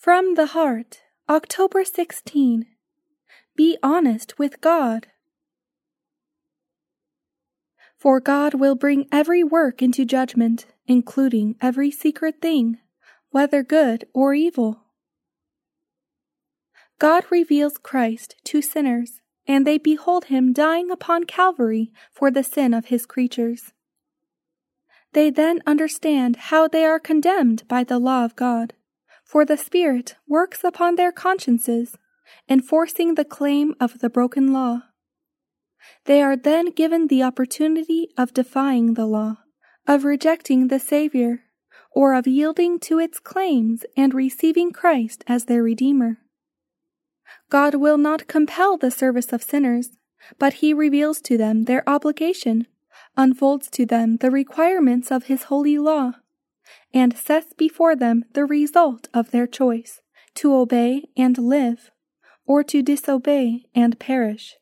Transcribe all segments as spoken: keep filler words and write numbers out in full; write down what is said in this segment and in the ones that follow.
From the Heart, October sixteenth. Be honest with God. For God will bring every work into judgment, including every secret thing, whether good or evil. God reveals Christ to sinners, and they behold him dying upon Calvary for the sin of his creatures. They then understand how they are condemned by the law of God, for the Spirit works upon their consciences, enforcing the claim of the broken law. They are then given the opportunity of defying the law, of rejecting the Savior, or of yielding to its claims and receiving Christ as their Redeemer. God will not compel the service of sinners, but he reveals to them their obligation, unfolds to them the requirements of his holy law, and sets before them the result of their choice, to obey and live, or to disobey and perish.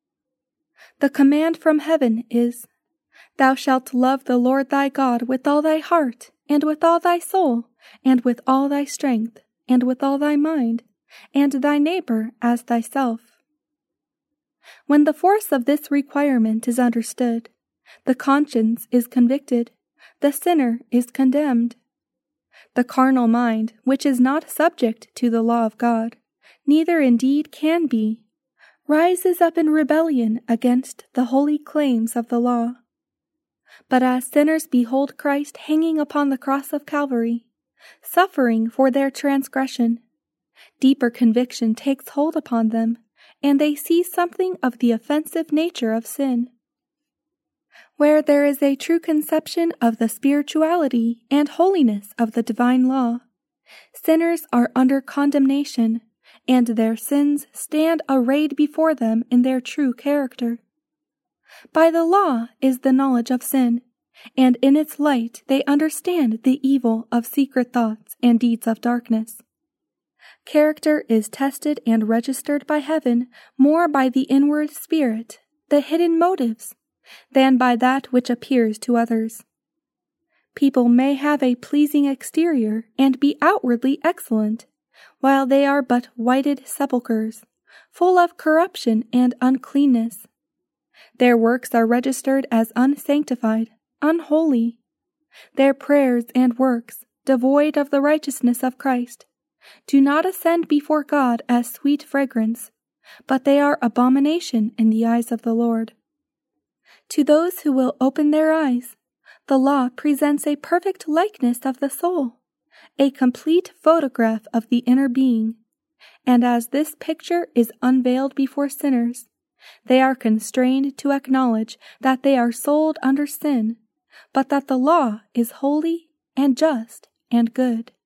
The command from heaven is, "Thou shalt love the Lord thy God with all thy heart, and with all thy soul, and with all thy strength, and with all thy mind, and thy neighbor as thyself." When the force of this requirement is understood, the conscience is convicted, the sinner is condemned. The carnal mind, which is not subject to the law of God, neither indeed can be, rises up in rebellion against the holy claims of the law. But as sinners behold Christ hanging upon the cross of Calvary, suffering for their transgression, deeper conviction takes hold upon them, and they see something of the offensive nature of sin. Where there is a true conception of the spirituality and holiness of the divine law, sinners are under condemnation, and their sins stand arrayed before them in their true character. By the law is the knowledge of sin, and in its light they understand the evil of secret thoughts and deeds of darkness. Character is tested and registered by heaven more by the inward spirit, the hidden motives, than by that which appears to others. People may have a pleasing exterior and be outwardly excellent, while they are but whited sepulchres, full of corruption and uncleanness. Their works are registered as unsanctified, unholy. Their prayers and works, devoid of the righteousness of Christ, do not ascend before God as sweet fragrance, but they are abomination in the eyes of the Lord. To those who will open their eyes, the law presents a perfect likeness of the soul, a complete photograph of the inner being, and as this picture is unveiled before sinners, they are constrained to acknowledge that they are sold under sin, but that the law is holy and just and good.